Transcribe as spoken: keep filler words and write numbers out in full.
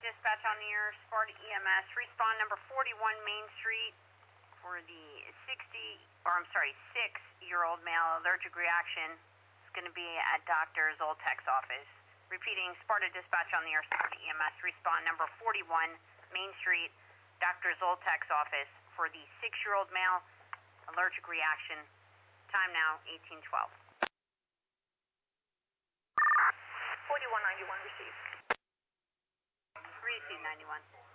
dispatch on the air, Sparta E M S. Respond number forty-one Main Street for the sixty, or I'm sorry, six-year-old male allergic reaction. It's going to be at Doctor Zoltek's office. Repeating, Sparta dispatch on the air, Sparta E M S. Respond number forty-one Main Street, Doctor Zoltek's office for the six-year-old male allergic reaction. Time now, eighteen twelve. forty-one ninety-one received. Received ninety-one.